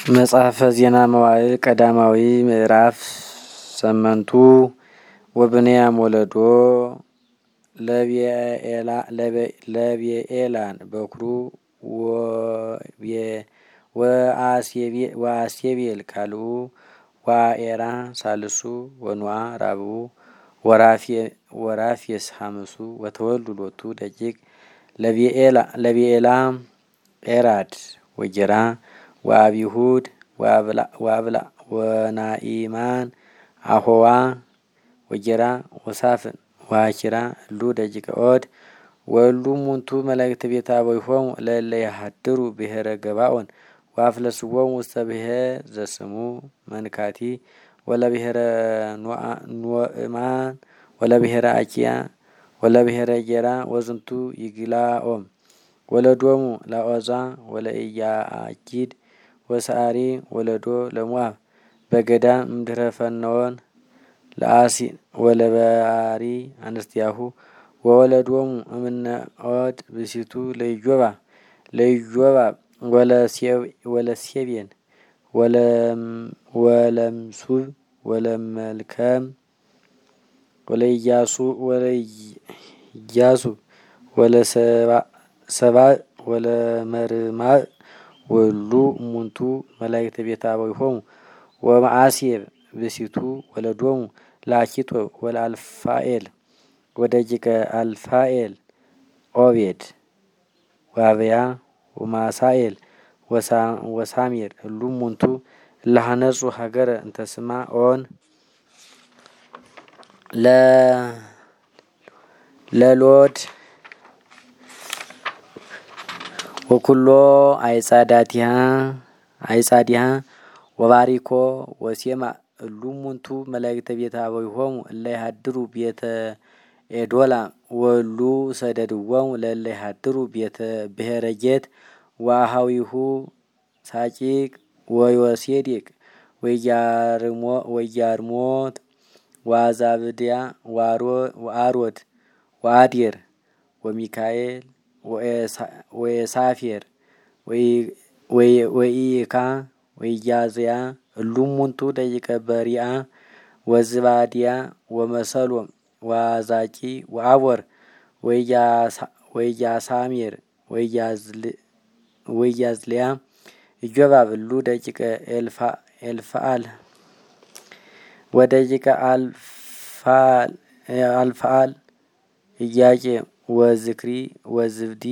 መጽሐፈ ዜና መዋዕል ቀዳማዊ ምዕራፍ ሰመንቱ ወብንያም ወለዶ ለብኤላን በኩሩ ወአሴቤል ካልኡ ወአኤራ ሳልሱ ወኑአ ራብኡ ወራፌስ ሐምሱ ወተወልዱ ሎቱ ደቂቅ ለብኤላ ኤራድ ወጌራ ወአቢሁድ ወአብላ ወናኢማን አሆዋ ወጌራ ወሳፍን ወአኪራ እሉ ደቂቀ ኦድ ወሉ ሙንቱ መላእክተ ቤተ አበዊሆሙ ለእለ ይሃድሩ ብሔረ ገባኦን ወአፍለስዎሙ ውስተ ብሔር ዘስሙ መንካቲ ወለብሔረ ኖእማን ወለብሔረ አኪያ ወለብሔረ ጌራ ወዝንቱ ይግላኦም ወለዶሙ ላኦዛ ወለኢያአኪድ ወሰአሪ ወለዶ ለሞአብ በገዳም እምድኅረ ፈነወን ለአሲን ወለበአሪ አንስቲያሁ ወወለዶሙ እምነ ኦድ ብእሲቱ ለኢዮባብ ወለሴቤን ወለምሱብ ወለመልከም ወለኢያሱብ ወለሰባእ ወለመርማእ ወሉ እሙንቱ መላእክተ ቤተ አበዊሆሙ ወመአሴብ ብእሲቱ ወለዶሙ ለአኪጦብ ወለአልፋኤል ወደቂቀ አልፋኤል ኦቤድ ወአብያ ወማሳኤል ወሳሜር እሉ እሙንቱ እለሃነጹ ሀገረ እንተስማ ኦን ለሎድ ወኩሎ አይጻዲሃ ወባሪኮ ወሴማ እሉ እሙንቱ መላእክተ ቤተ አበዊሆሙ እለ ይሃድሩ ቤተ ኤዶላ ወሉ ሰደድዎሙ ለእለ ይሃድሩ ቤተ ብሔረ ጌት ወአሃዊሁ ሳቂቅ ወዮሴዴቅ ወያርሞት ወአዛብድያ ወአሮድ ወአዴር ወሚካኤል ወየሳፌር ወኢካ ወኢያዝያ እሉ እሙንቱ ደቂቀ በሪአ ወዝባድያ ወመሰሎም ወአዛቂ ወአቦር ወኢያሳሜር ወኢያዝልያ ኢዮባብ እሉ ደቂቀ ኤልፍአል ወደቂቀ አልፍአል ኢያቄም ወዝክሪ ወዝብዲ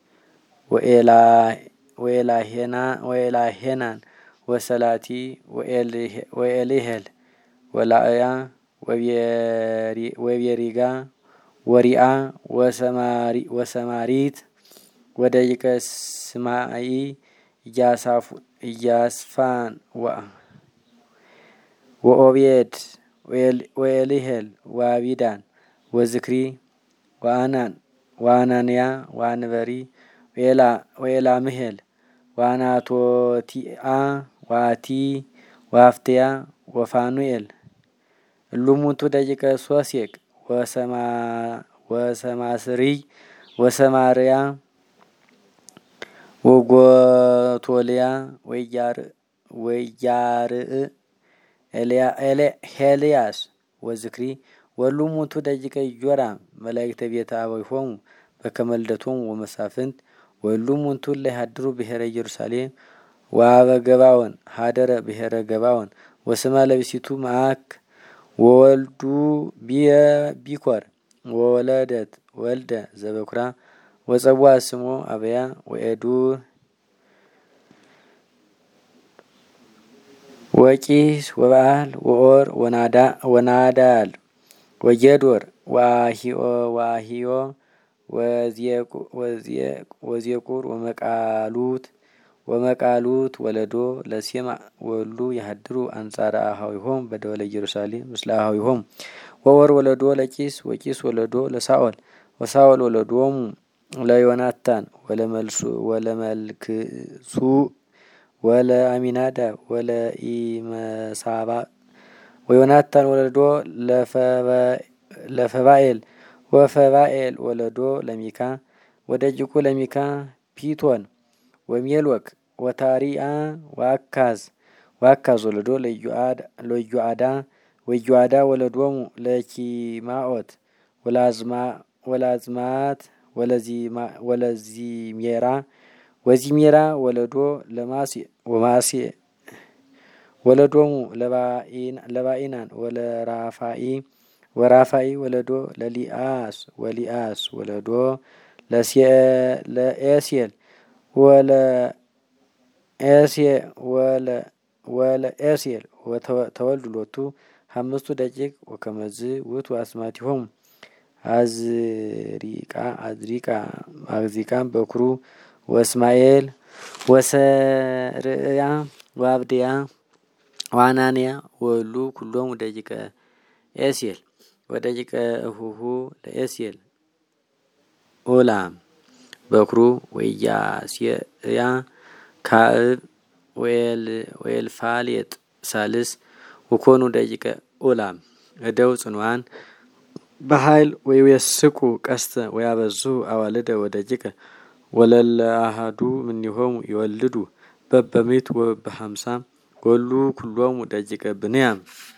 ወኤላሄናን ወሰላቲ ወኤሊሄል ወላእያ ወቤሪጋ ወሪአ ወሰማሪት ወደቂቀ ስማኢ ኢያስፋን ወኦቤድ ወኤሊሄል ወአቢዳን ወዝክሪ ወአናንያ ወአንበሪ ወኤላምሄል ወአናቶቲአ ወአቲ ወአፍትያ ወፋኑኤል እሉ እሙንቱ ደቂቀ ሶሴቅ ወሰማስርይ ወሰማርያ ወጎቶልያ ወያርእ ሄልያስ ወዝክሪ ወሉ እሙንቱ ደቂቀ ኢዮራም መላእክተ ቤተ አበዊሆሙ በከመ ልደቶሙ ወመሳፍንት ወሉ እሙንቱ እለ ይሃድሩ ብሔረ ኢየሩሳሌም ወአበገባኦን ሀደረ ብሔረ ገባኦን ወስማ ለብእሲቱ መዓክ ወወልዱ ቢኮር ወወለደት ወልደ ዘበኩራ ወጸዋ ስሞ አብያ ወኤዱር ወቂስ ወበዓል ወኦር ወናዳል ወጌዶር ወአሂዮ ወዜቁር ወመቃሉት ወለዶ ለሴማ ወሉ ይሃድሩ አንጻረ አሃዊሆም በደወለ ኢየሩሳሌም ምስለ አሃዊሆም ወወር ወለዶ ለቂስ ወቂስ ወለዶ ለሳኦል ወሳኦል ወለዶሙ ለዮናታን ወለመልክሱ ወለአሚናዳብ ወለኢመሳባ ወዮናታን ወለዶ ለፈባኤል ወፈባኤል ወለዶ ለሚካ ወደቂቁ ለሚካ ፒቶን ወሜልወክ ወታሪአ ዋካዝ ወለዶ ለዩአዳ ወዩአዳ ወለዶሙ ለኪማኦት ወላዝማት ወዚሜራ ወለዶ ወማሲ ወለዶሙ ለባኢናን ወራፋኢ ወለዶ ለሊአስ ወለዶ ለኤስየል ወለኤስየል ተወልዱ ሎቱ አምስቱ ደቂቅ ወከመዝ ውእቱ አስማቲሆሙ አዝሪቃ በኩሩ ወእስማኤል ወሰርያ ወአብድያ ዋናንያ ወሉ ኩሎሙ ደቂቀ ኤስየል ወደቂቀ እሁሁ ለኤስየል ኦላም በኩሩ ወያስያ ካዕብ ወኤልፋሌጥ ሳልስ ወኮኑ ደቂቀ ኦላም እደው ጽኑዓን በኃይል ወይወስቁ ቀስተ ወያበዙ አዋልደ ወደቂቀ ወለለ አሃዱ ምኒሆሙ ይወልዱ በበሚት ወበሃምሳ ወሉ ኩሎሙ ደቂቀ ብንያም